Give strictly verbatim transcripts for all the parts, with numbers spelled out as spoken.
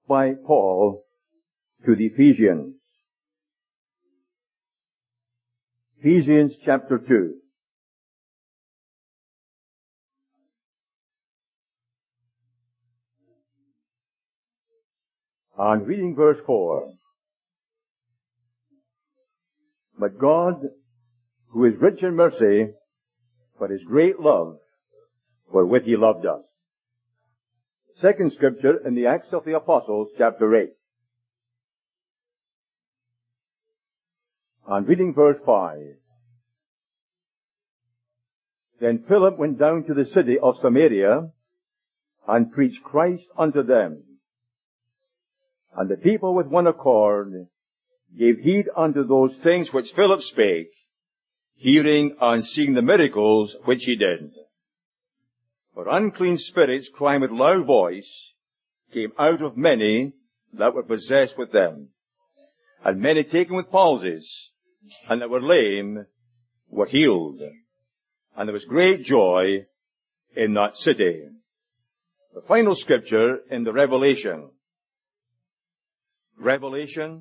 by Paul to the Ephesians. Ephesians chapter two. And reading verse four. But God, who is rich in mercy, for his great love, wherewith he loved us. Second scripture in the Acts of the Apostles, chapter eight. And reading verse five. Then Philip went down to the city of Samaria, and preached Christ unto them. And the people with one accord gave heed unto those things which Philip spake, hearing and seeing the miracles which he did. For unclean spirits, crying with loud voice, came out of many that were possessed with them. And many taken with palsies, and that were lame, were healed. And there was great joy in that city. The final scripture in the Revelation. Revelation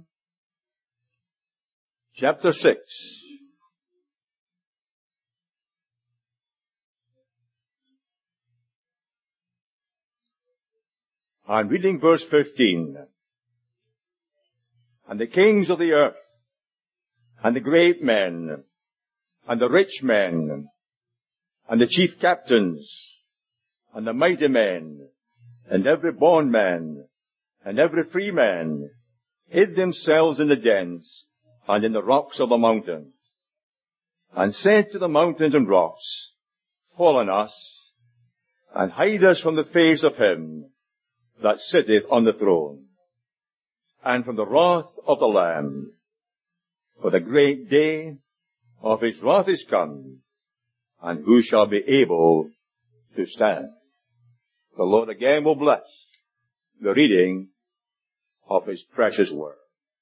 chapter six. I'm reading verse fifteen. And the kings of the earth, and the great men, and the rich men, and the chief captains, and the mighty men, and every bondman, and every free man, hid themselves in the dens, and in the rocks of the mountains, and said to the mountains and rocks, Fall on us, and hide us from the face of him that sitteth on the throne, and from the wrath of the Lamb. For the great day of his wrath is come, and who shall be able to stand? The Lord again will bless the reading of his precious word.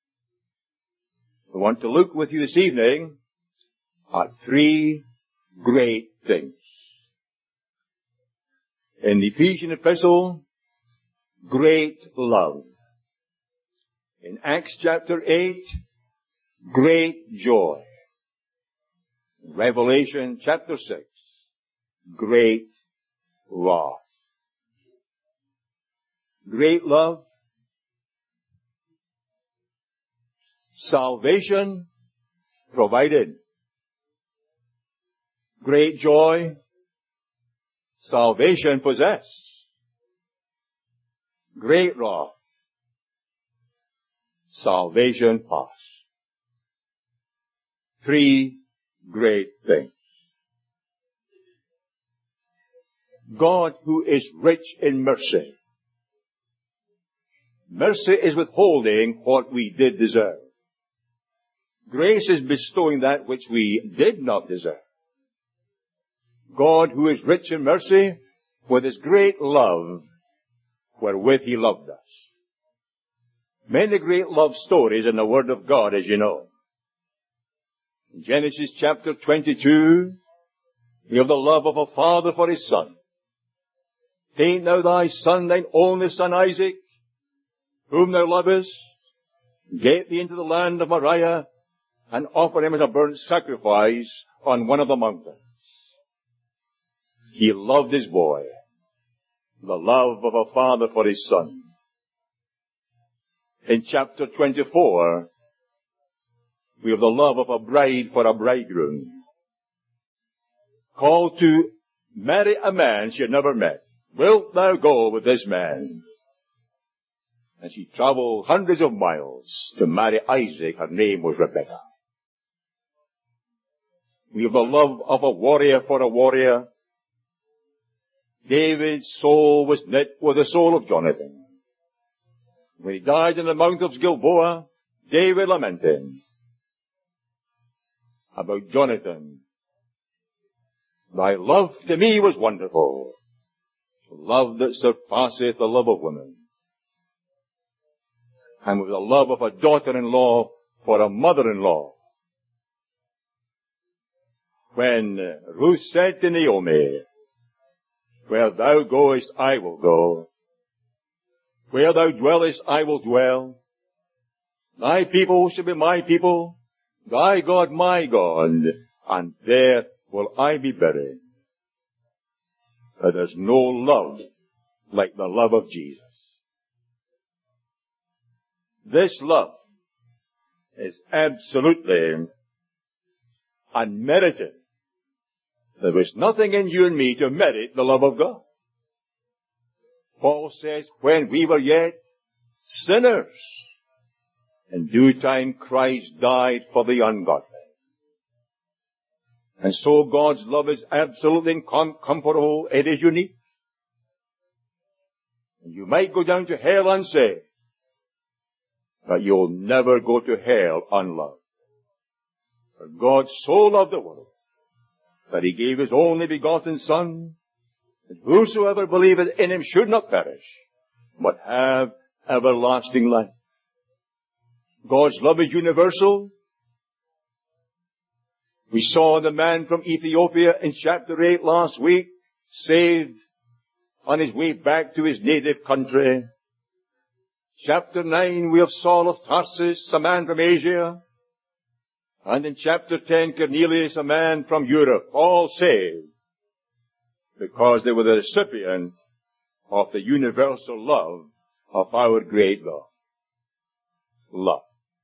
We want to look with you this evening at three great things. In the Ephesian epistle, great love. In Acts chapter eight, great joy. In Revelation chapter six, great wrath. Great love. Salvation provided. Great joy. Salvation possessed. Great wrath. Salvation past. Three great things. God, who is rich in mercy. Mercy is withholding what we did deserve. Grace is bestowing that which we did not deserve. God, who is rich in mercy, with his great love, wherewith he loved us. Many great love stories in the Word of God, as you know. In Genesis chapter twenty-two, we have the love of a father for his son. Take now thy son, thine only son Isaac, whom thou lovest, get thee into the land of Moriah, and offer him as a burnt sacrifice on one of the mountains. He loved his boy, the love of a father for his son. In chapter twenty-four, we have the love of a bride for a bridegroom, called to marry a man she had never met. Wilt thou go with this man? And she traveled hundreds of miles to marry Isaac. Her name was Rebekah. We have the love of a warrior for a warrior. David's soul was knit with the soul of Jonathan. When he died in the mount of Gilboa, David lamented about Jonathan. Thy love to me was wonderful, love that surpasseth the love of women. And with the love of a daughter-in-law for a mother-in-law. When Ruth said to Naomi, Where thou goest, I will go. Where thou dwellest, I will dwell. Thy people shall be my people, thy God my God, and there will I be buried. But there's no love like the love of Jesus. This love is absolutely unmerited. There was nothing in you and me to merit the love of God. Paul says, when we were yet sinners, in due time Christ died for the ungodly. And so God's love is absolutely incomparable. It is unique. And you might go down to hell unsaved, but you'll never go to hell unloved. For God so loved the world that he gave his only begotten Son, that whosoever believeth in him should not perish, but have everlasting life. God's love is universal. We saw the man from Ethiopia in chapter eight last week, saved on his way back to his native country. Chapter nine, we have Saul of Tarsus, a man from Asia. And in chapter ten, Cornelius, a man from Europe, all saved because they were the recipient of the universal love of our great God. Love.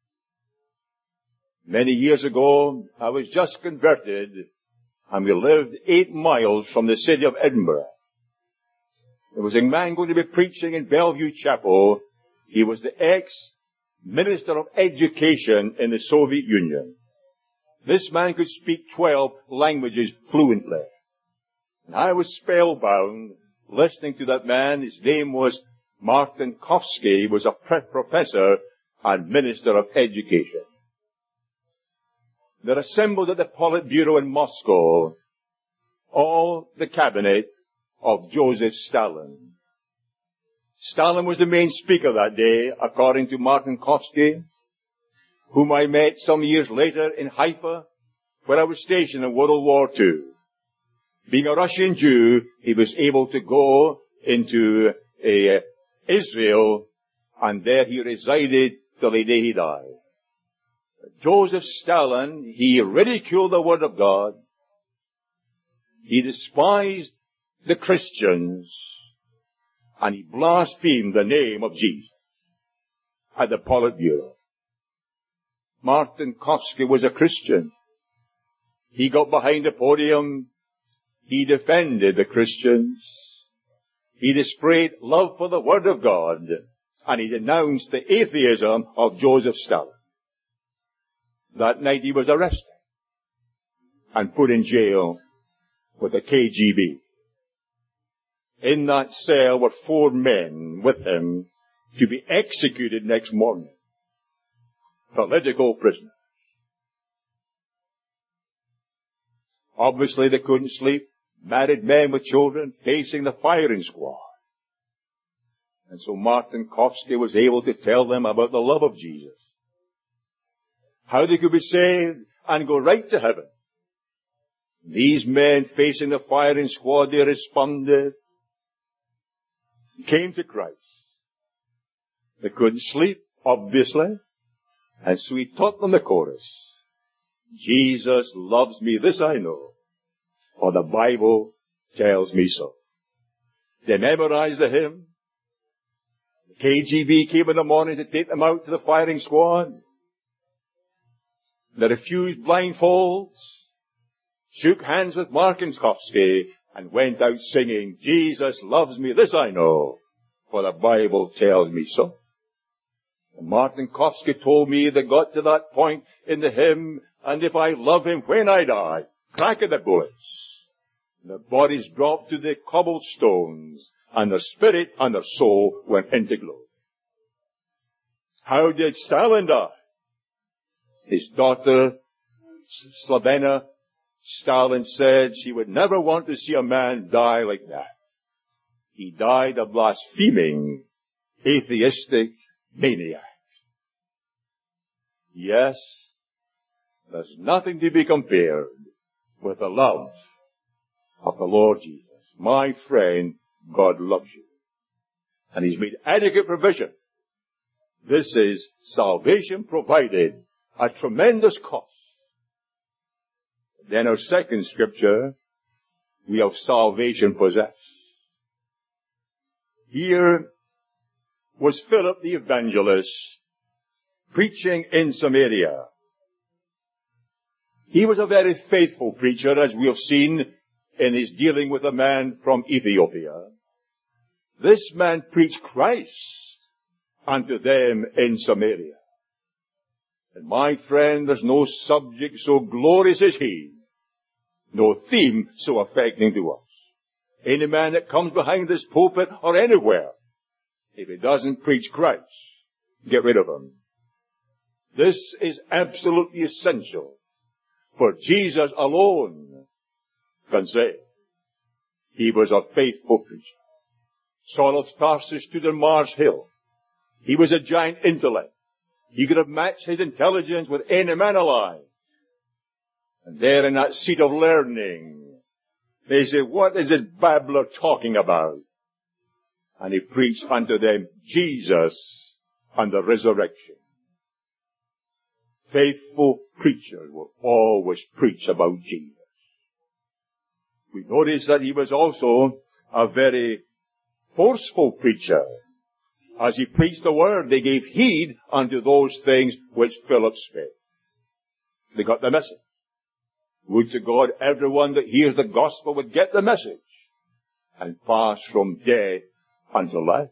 Many years ago, I was just converted, and we lived eight miles from the city of Edinburgh. There was a man going to be preaching in Bellevue Chapel. He was the ex-minister of education in the Soviet Union. This man could speak twelve languages fluently. And I was spellbound listening to that man. His name was Martin Kowski. He was a professor and minister of education. They're assembled at the Politburo in Moscow, all the cabinet of Joseph Stalin. Stalin was the main speaker that day, according to Martin Kowski, whom I met some years later in Haifa, where I was stationed in World War Two. Being a Russian Jew, he was able to go into uh, Israel, and there he resided till the day he died. Joseph Stalin, he ridiculed the Word of God. He despised the Christians, and he blasphemed the name of Jesus at the Politburo. Martin Kowski was a Christian. He got behind the podium. He defended the Christians. He displayed love for the Word of God, and he denounced the atheism of Joseph Stalin. That night he was arrested and put in jail with the K G B. In that cell were four men with him to be executed next morning. Political prisoners. Obviously they couldn't sleep. Married men with children facing the firing squad. And so Martin Kowski was able to tell them about the love of Jesus. How they could be saved and go right to heaven. These men facing the firing squad, they responded, came to Christ. They couldn't sleep, obviously. And so he taught them the chorus. Jesus loves me, this I know, for the Bible tells me so. They memorized the hymn. The K G B came in the morning to take them out to the firing squad. They refused blindfolds, shook hands with Martin Kowski, and went out singing, Jesus loves me, this I know, for the Bible tells me so. And Martin Kowski told me they got to that point in the hymn, and if I love him when I die, crack of the bullets, the bodies dropped to the cobblestones, and their spirit and their soul went into glory. How did Stalin die? His daughter, Slavena Stalin, said she would never want to see a man die like that. He died a blaspheming, atheistic maniac. Yes, there's nothing to be compared with the love of the Lord Jesus. My friend, God loves you. And He's made adequate provision. This is salvation provided at tremendous cost. Then our second scripture, we have salvation possessed. Here was Philip the evangelist preaching in Samaria. He was a very faithful preacher, as we have seen in his dealing with a man from Ethiopia. This man preached Christ unto them in Samaria. And my friend, there's no subject so glorious as he, no theme so affecting to us. Any man that comes behind this pulpit or anywhere, if he doesn't preach Christ, get rid of him. This is absolutely essential, for Jesus alone can save. He was a faithful preacher. Saul of Tarsus stood on Mars Hill. He was a giant intellect. He could have matched his intelligence with any man alive. And there in that seat of learning, they said, what is this babbler talking about? And he preached unto them Jesus and the resurrection. Faithful preachers will always preach about Jesus. We notice that he was also a very forceful preacher. As he preached the word, they gave heed unto those things which Philip spake. They got the message. Would to God everyone that hears the gospel would get the message and pass from death unto life.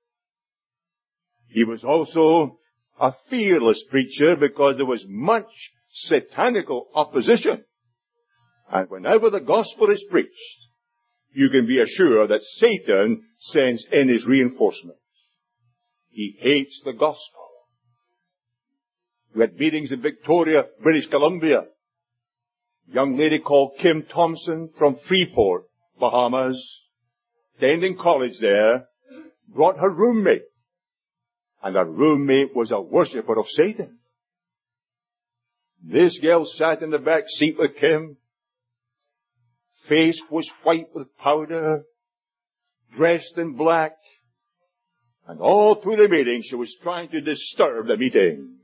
He was also a fearless preacher because there was much satanical opposition. And whenever the gospel is preached, you can be assured that Satan sends in his reinforcements. He hates the gospel. We had meetings in Victoria, British Columbia. A young lady called Kim Thompson from Freeport, Bahamas, attending college there, brought her roommate. And her roommate was a worshipper of Satan. This girl sat in the back seat with Kim. Face was white with powder, dressed in black. And all through the meeting, she was trying to disturb the meeting.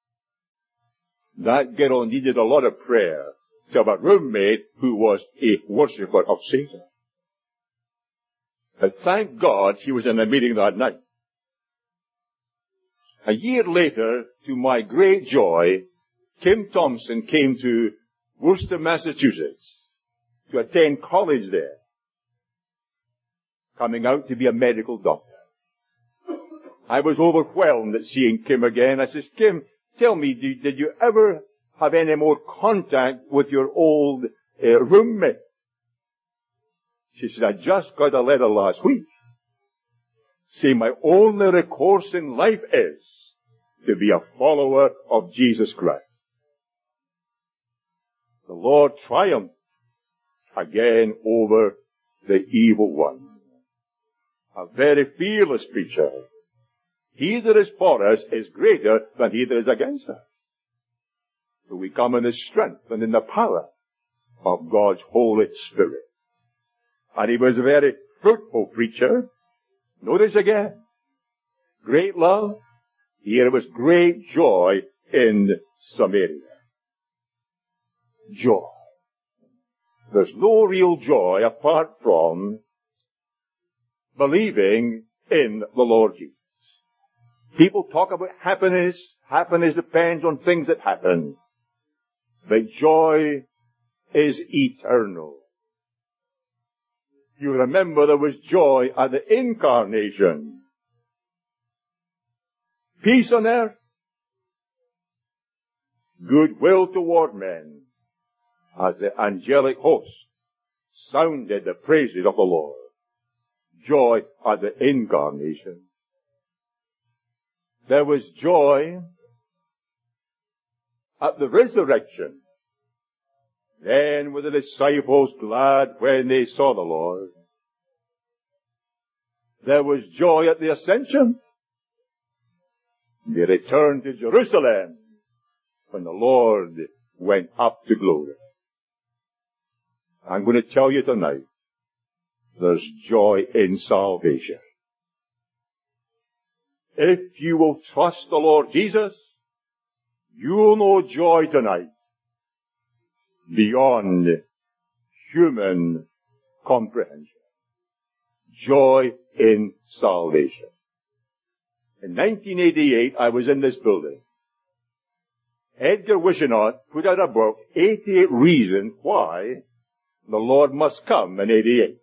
That girl needed a lot of prayer to have a roommate who was a worshipper of Satan. But thank God she was in the meeting that night. A year later, to my great joy, Kim Thompson came to Worcester, Massachusetts to attend college there, coming out to be a medical doctor. I was overwhelmed at seeing Kim again. I says, Kim, tell me, did, did you ever have any more contact with your old uh, roommate? She said, I just got a letter last week saying my only recourse in life is to be a follower of Jesus Christ. The Lord triumphed again over the evil one. A very fearless preacher. He that is for us is greater than he that is against us. So we come in the strength and in the power of God's Holy Spirit. And he was a very fruitful preacher. Notice again, great love. Here was great joy in Samaria. Joy. There's no real joy apart from believing in the Lord Jesus. People talk about happiness. Happiness depends on things that happen. But joy is eternal. You remember there was joy at the incarnation. Peace on earth. Goodwill toward men. As the angelic host sounded the praises of the Lord. Joy at the incarnation. There was joy at the resurrection. Then were the disciples glad when they saw the Lord. There was joy at the ascension. They returned to Jerusalem when the Lord went up to glory. I'm going to tell you tonight, there's joy in salvation. if you will trust the Lord Jesus, you'll know joy tonight beyond human comprehension. Joy in salvation. In nineteen eighty-eight, I was in this building. Edgar Wishenot put out a book, eighty-eight Reasons Why the Lord Must Come in eighty-eight.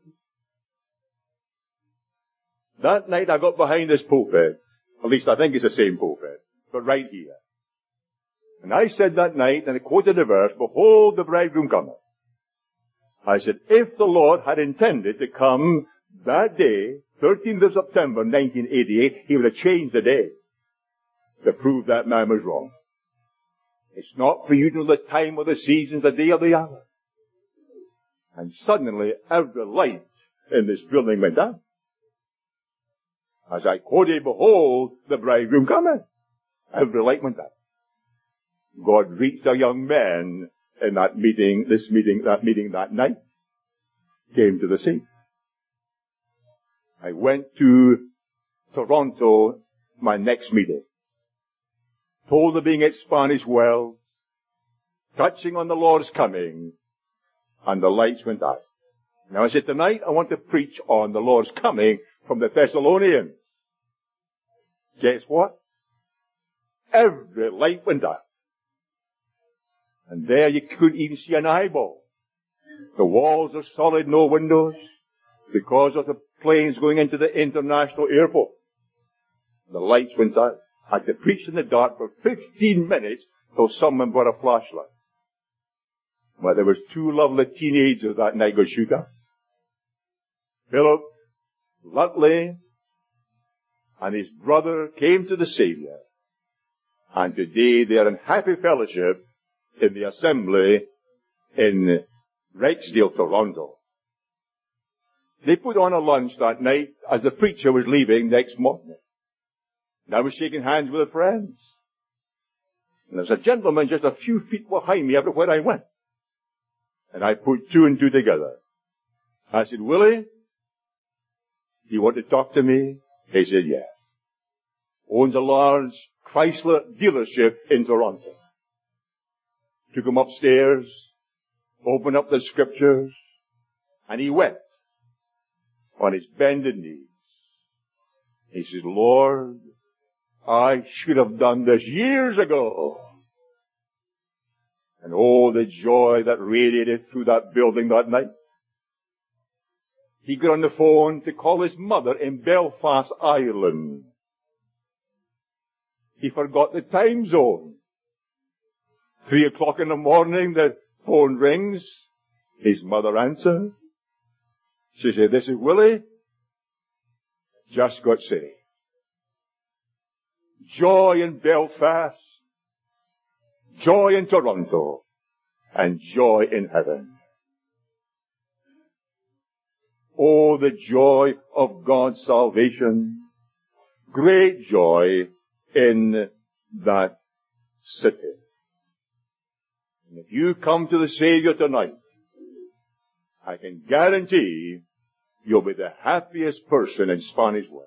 That night I got behind this pulpit, at least I think it's the same pulpit, but right here. And I said that night, and I quoted the verse, "Behold, the bridegroom cometh." I said, if the Lord had intended to come that day, thirteenth of September nineteen eighty-eight, he would have changed the day to prove that man was wrong. It's not for you to know the time or the season, the day or the hour. And suddenly every light in this building went down. As I quoted, "Behold, the bridegroom cometh," every light went down. God reached a young man in that meeting, this meeting, that meeting that night, came to the scene. I went to Toronto, my next meeting. Told of being at Spanish Wells, touching on the Lord's coming, and the lights went out. Now I said, tonight I want to preach on the Lord's coming from the Thessalonians. Guess what? Every light went out. And there you couldn't even see an eyeball. The walls are solid, no windows, because of the planes going into the international airport. The lights went out. I had to preach in the dark for fifteen minutes till someone brought a flashlight. Well, there was two lovely teenagers that night got shook up. Philip Lutley and his brother came to the Savior. And today they are in happy fellowship in the assembly in Rexdale, Toronto. They put on a lunch that night as the preacher was leaving next morning. And I was shaking hands with the friends. And there's a gentleman just a few feet behind me everywhere I went. And I put two and two together. I said, "Willie, do you want to talk to me?" He said, "Yes." Owns a large Chrysler dealership in Toronto. Took him upstairs, opened up the scriptures, and he wept on his bended knees. He says, "Lord, I should have done this years ago." And oh, the joy that radiated through that building that night. He got on the phone to call his mother in Belfast, Ireland. He forgot the time zone. Three o'clock in the morning, the phone rings. His mother answers. She said, "This is Willie. Just got saved." Joy in Belfast, joy in Toronto, and joy in heaven. Oh, the joy of God's salvation. Great joy in that city. And if you come to the Savior tonight, I can guarantee you'll be the happiest person in Spanish Wells.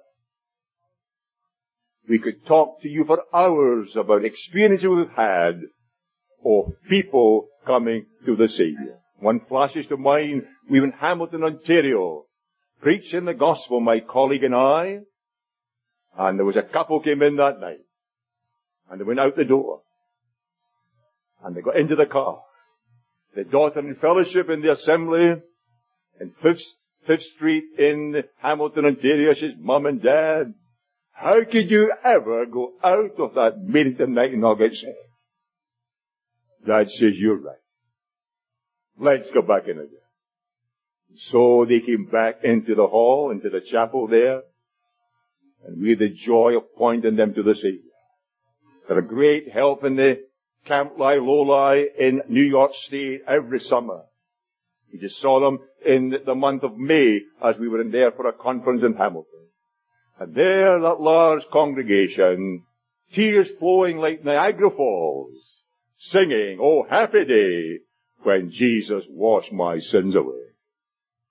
We could talk to you for hours about experiences we've had of people coming to the Savior. One flashes to mind, we were in Hamilton, Ontario, preaching the gospel, my colleague and I, and there was a couple came in that night, and they went out the door, and they got into the car. The daughter in fellowship in the assembly, in Fifth, Fifth Street in Hamilton, Ontario, says, "Mom and Dad, how could you ever go out of that meeting tonight and not get saved?" Dad says, "You're right. Let's go back in again." So they came back into the hall, into the chapel there, and we had the joy of pointing them to the Savior. They're a great help in the Camp Liloli in New York State every summer. We just saw them in the month of May as we were in there for a conference in Hamilton. And there, that large congregation, tears flowing like Niagara Falls, singing, "Oh, happy day when Jesus washed my sins away."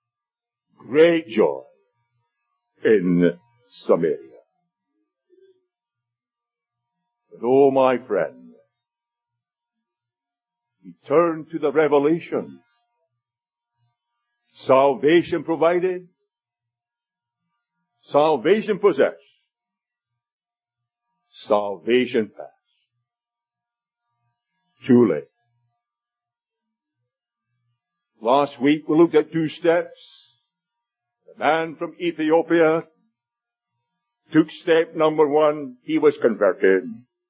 Great joy in Samaria. But oh, my friend, he turned to the revelation. Salvation provided. Salvation possessed. Salvation past. Too late. Last week we looked at two steps. The man from Ethiopia took step number one, he was converted.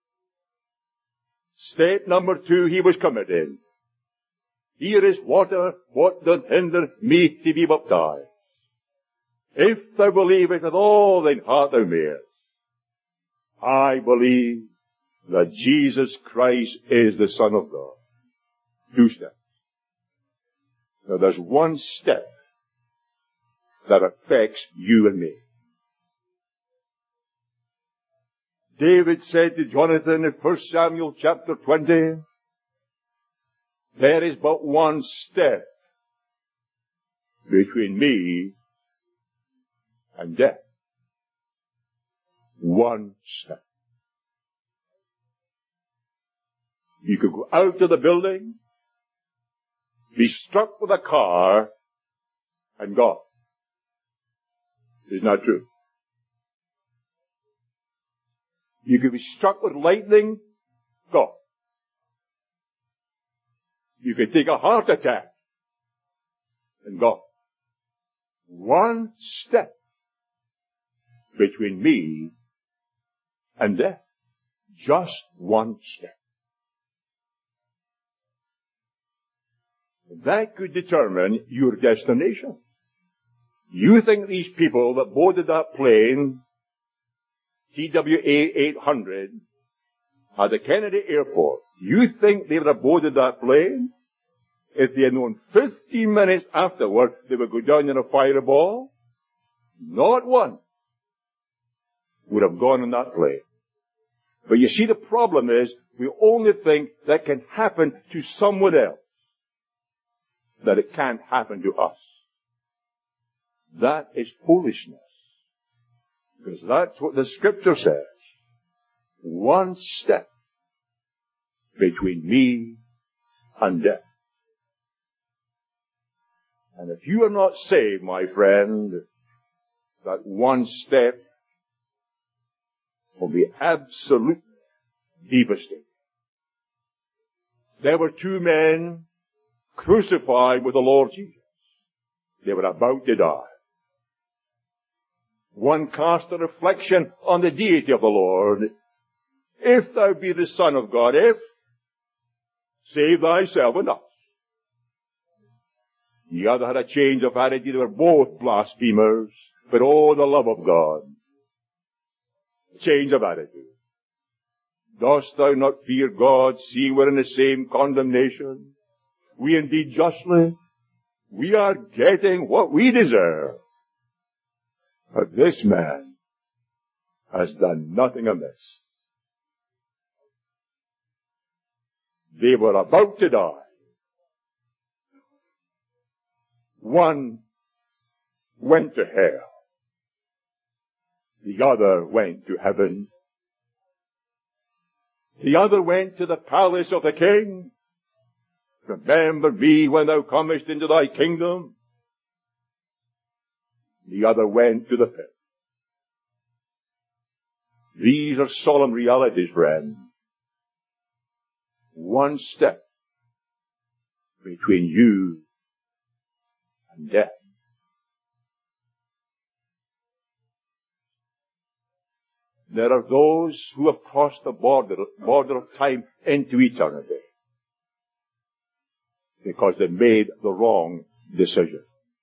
Step number two, he was committed. Here is water, what doth hinder me to be baptized? If thou believest with all thine heart thou mayest. I believe that Jesus Christ is the Son of God. Two steps. Now there's one step that affects you and me. David said to Jonathan in First Samuel chapter twenty, there is but one step between me and death. One step. You could go out of the building, be struck with a car, and gone. It's not true. You could be struck with lightning, gone. You could take a heart attack, and gone. One step between me and death. Just one step. That could determine your destination. You think these people that boarded that plane, T W A eight hundred, at the Kennedy Airport, you think they would have boarded that plane if they had known fifteen minutes afterward they would go down in a fireball? Not one would have gone on that plane. But you see, the problem is, we only think that can happen to someone else, that it can't happen to us. That is foolishness. Because that's what the Scripture says. One step between me and death. And if you are not saved, my friend, that one step will be absolutely devastating. There were two men crucified with the Lord Jesus. They were about to die. One cast a reflection on the deity of the Lord. If thou be the Son of God, if, save thyself and us. The other had a change of attitude. They were both blasphemers, but oh, the love of God. Change of attitude. Dost thou not fear God? See, we're in the same condemnation. We indeed justly, we are getting what we deserve. But this man has done nothing amiss. They were about to die. One went to hell. The other went to heaven. The other went to the palace of the king. Remember me when thou comest into thy kingdom. The other went to the pit. These are solemn realities, friend. One step between you and death. There are those who have crossed the border, border of time into eternity because they made the wrong decision.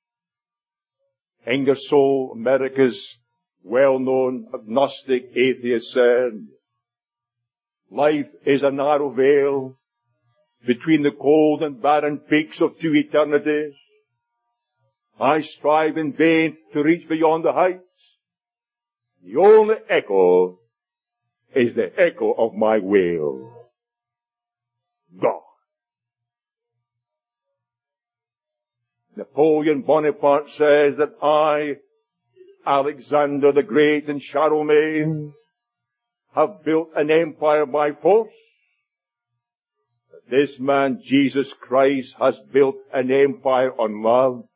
Ingersoll, America's well-known agnostic atheist, said, life is a narrow veil between the cold and barren peaks of two eternities. I strive in vain to reach beyond the heights. The only echo is the echo of my wail. God. Napoleon Bonaparte says that I, Alexander the Great and Charlemagne, have built an empire by force. But this man, Jesus Christ, has built an empire on love.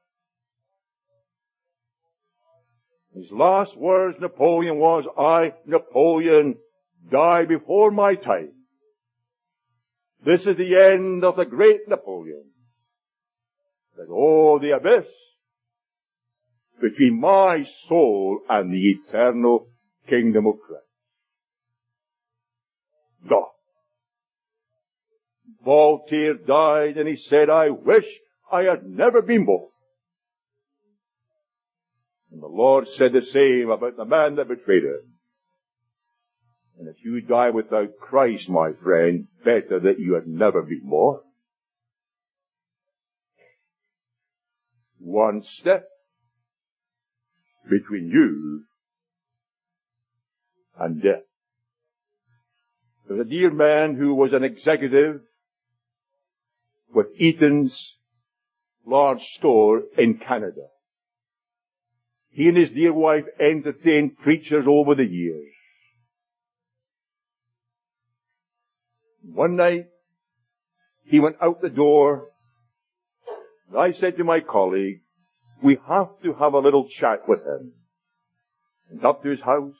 His last words, Napoleon, was, I, Napoleon, die before my time. This is the end of the great Napoleon. But oh, the abyss between my soul and the eternal kingdom of Christ. God. Voltaire died and he said, I wish I had never been born. And the Lord said the same about the man that betrayed him. And if you die without Christ, my friend, better that you had never been born. One step between you and death. There was a dear man who was an executive with Eaton's large store in Canada. He and his dear wife entertained preachers over the years. One night, he went out the door, and I said to my colleague, we have to have a little chat with him. And up to his house,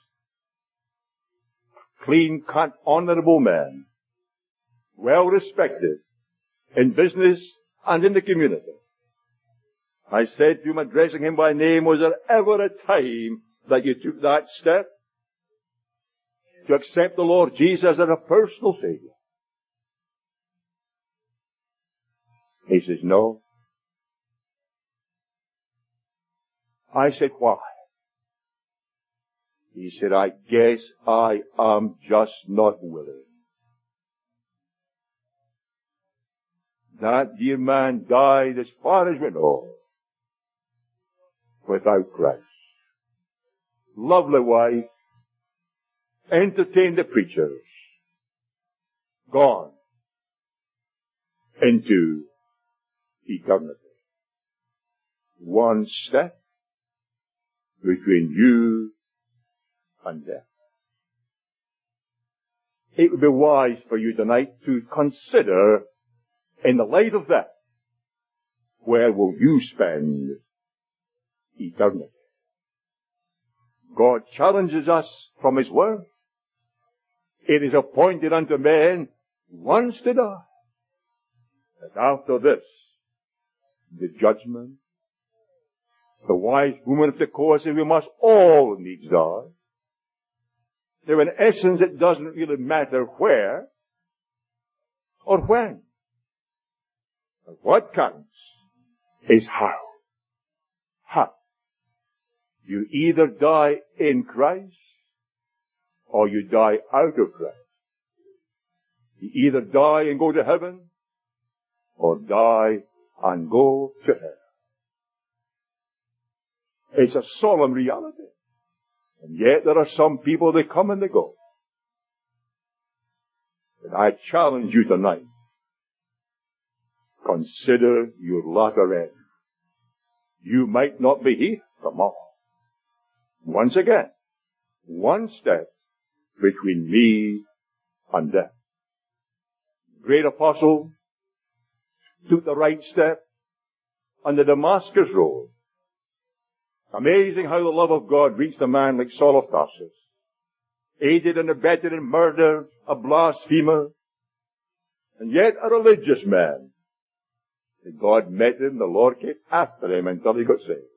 clean cut, honorable man, well respected in business and in the community. I said to him, addressing him by name, was there ever a time that you took that step to accept the Lord Jesus as a personal Savior? He says, no. I said, why? He said, I guess I am just not willing. That dear man died, as far as we know, without Christ. Lovely wife, entertained the preachers, gone into eternity. One step between you and death. It would be wise for you tonight to consider, in the light of that, where will you spend eternity? God challenges us from His Word. It is appointed unto men once to die, but after this, the judgment. The wise woman of the course said we must all needs die. Now in essence it doesn't really matter where or when. But what counts is how. How. You either die in Christ or you die out of Christ. You either die and go to heaven or die and go to hell. It's a solemn reality. And yet there are some people, they come and they go. And I challenge you tonight, consider your latter end. You might not be here tomorrow. Once again, one step between me and death. Great apostle took the right step on the Damascus road. Amazing how the love of God reached a man like Saul of Tarsus, aided and abetted in murder, a blasphemer, and yet a religious man. And God met him, the Lord came after him until he got saved.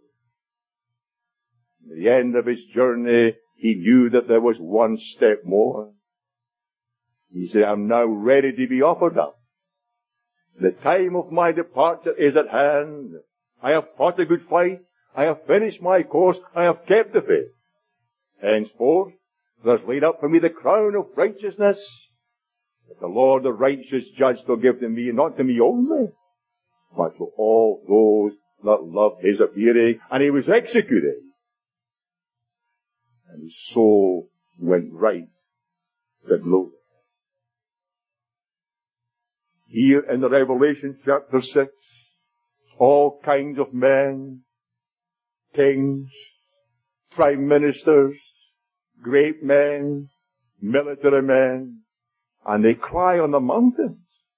At the end of his journey, he knew that there was one step more. He said, I'm now ready to be offered up. The time of my departure is at hand. I have fought a good fight. I have finished my course. I have kept the faith. Henceforth, there's laid up for me the crown of righteousness, that the Lord, the righteous judge, will give to me, and not to me only, but to all those that love His appearing. And He was executed. And his soul went right to glory. Here in the Revelation chapter six, all kinds of men, kings, prime ministers, great men, military men, and they cry on the mountains,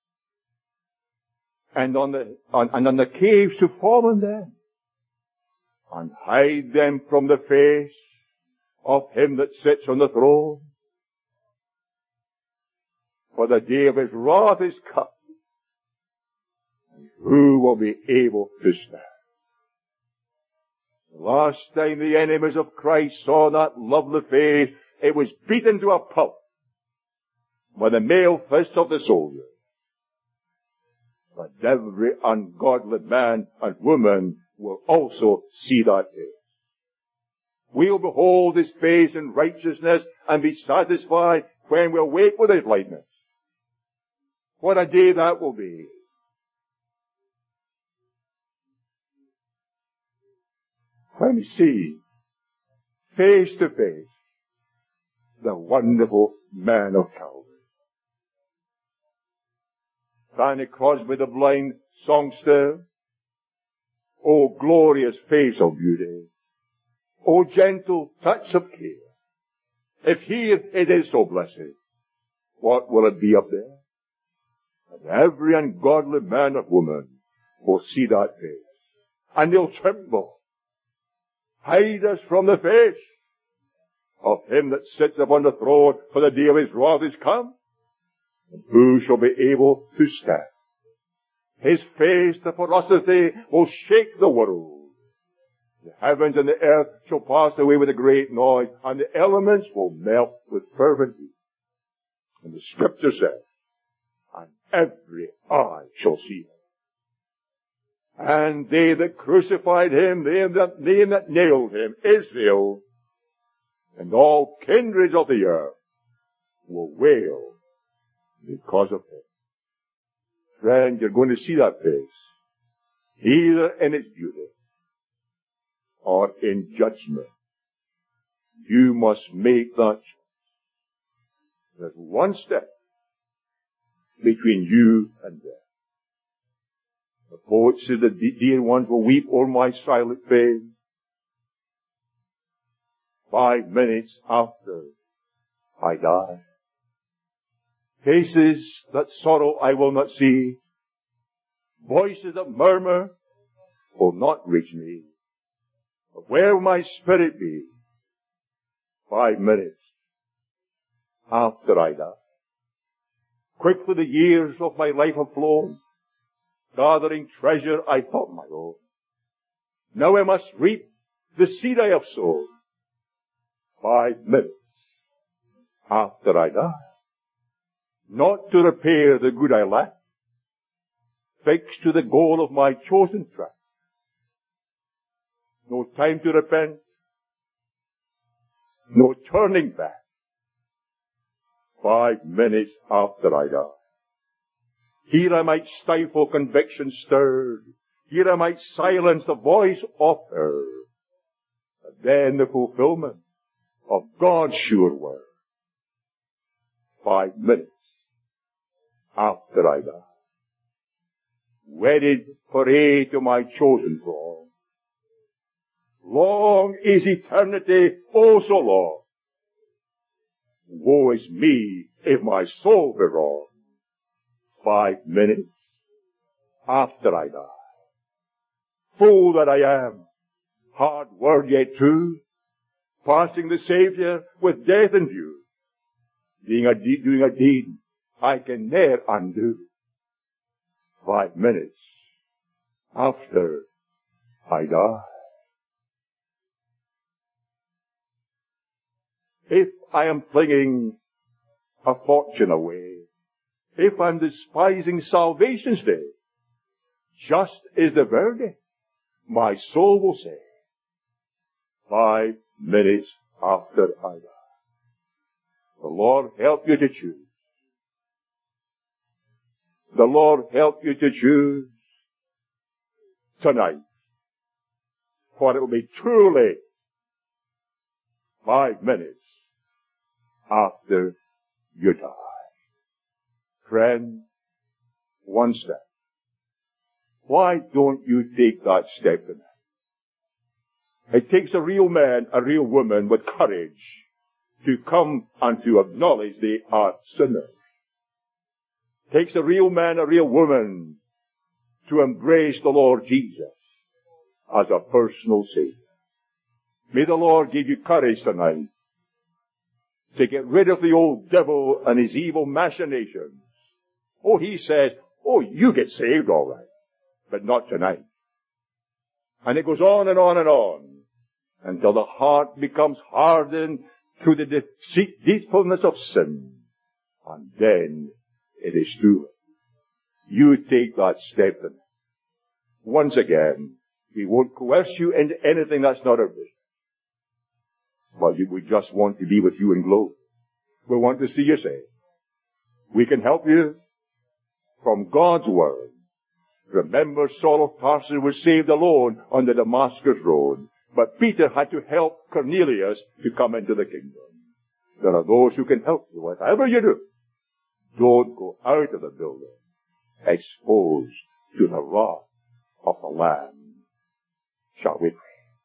and on the, on, and on the caves to fall on them, and hide them from the face of him that sits on the throne. For the day of his wrath is come, and who will be able to stand? The last time the enemies of Christ saw that lovely face, it was beaten to a pulp by the mailed fist of the soldier. But every ungodly man and woman will also see that face. We'll behold his face in righteousness and be satisfied when we awake with his likeness. What a day that will be. When we see face to face the wonderful man of Calvary. Fanny Crosby, the blind songster. O glorious face of beauty. O gentle touch of care. If here it is so blessed, what will it be up there? And every ungodly man or woman will see that face. And they'll tremble. Hide us from the face of him that sits upon the throne, for the day of his wrath is come. And who shall be able to stand? His face, the ferocity, will shake the world. The heavens and the earth shall pass away with a great noise, and the elements will melt with fervent heat. And the scripture says, and every eye shall see him. And they that crucified him, they that, they that nailed him, Israel, and all kindreds of the earth, will wail because of him. Friend, you're going to see that face, either in its beauty or in judgment. You must make that choice. There's one step between you and death. The poet said, the dear ones will weep o'er my silent face. Five minutes after I die. Faces that sorrow I will not see. Voices that murmur will not reach me. But where will my spirit be? Five minutes after I die. Quickly the years of my life have flown, gathering treasure I thought my own. Now I must reap the seed I have sown. Five minutes after I die. Not to repair the good I lack, fixed to the goal of my chosen track. No time to repent, no turning back. Five minutes after I die. Here I might stifle conviction stirred. Here I might silence the voice of her. And then the fulfillment of God's sure word. Five minutes after I die. Wedded for aye to my chosen throne. Long is eternity, oh so long. Woe is me if my soul be wrong. Five minutes after I die. Fool that I am, hard word yet true, passing the Saviour with death in view, doing a deed, doing a deed I can ne'er undo. Five minutes after I die. If I am flinging a fortune away, if I'm despising salvation's day, just is the verdict, my soul will say, five minutes after I die. The Lord help you to choose. The Lord help you to choose tonight, for it will be too late. Five minutes after you die. Friend, one step. Why don't you take that step tonight? It takes a real man, a real woman with courage to come and to acknowledge they are sinners. Takes a real man, a real woman to embrace the Lord Jesus as a personal Savior. May the Lord give you courage tonight to get rid of the old devil and his evil machinations. Oh, he says, oh, you get saved all right, but not tonight. And it goes on and on and on until the heart becomes hardened through the deceitfulness of sin. And then it is true. You take that step then. Once again, we won't coerce you into anything that's not our business. But we just want to be with you in glory. We want to see you saved. We can help you from God's Word. Remember, Saul of Tarsus was saved alone on the Damascus road, but Peter had to help Cornelius to come into the kingdom. There are those who can help you. Whatever you do, don't go out of the building exposed to the wrath of the Lamb. Shall we pray?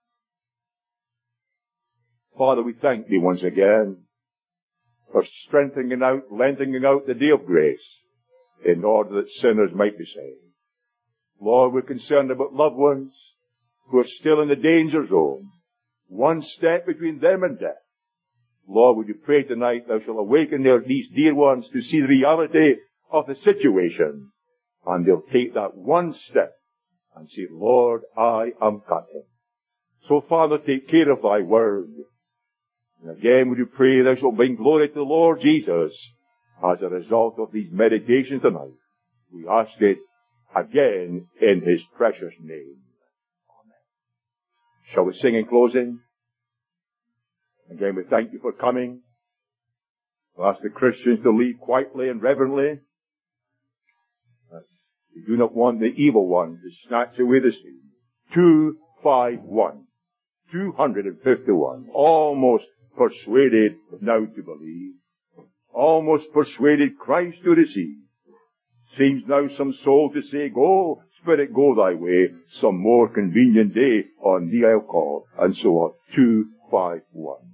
Father, we thank Thee once again for strengthening out, lengthening out the day of grace in order that sinners might be saved. Lord, we're concerned about loved ones who are still in the danger zone, one step between them and death. Lord, would you pray tonight Thou shalt awaken their, these dear ones to see the reality of the situation, and they'll take that one step and say, Lord, I am coming. So, Father, take care of Thy word. And again, would you pray Thou shalt bring glory to the Lord Jesus as a result of these meditations tonight. We ask it again in His precious name. Amen. Shall we sing in closing? Again, we thank You for coming. We ask the Christians to leave quietly and reverently. We do not want the evil one to snatch away the seed. two five one. two hundred fifty-one. Almost persuaded now to believe. Almost persuaded Christ to receive. Seems now some soul to say, go, Spirit, go Thy way. Some more convenient day on Thee I'll call. And so on. two five one.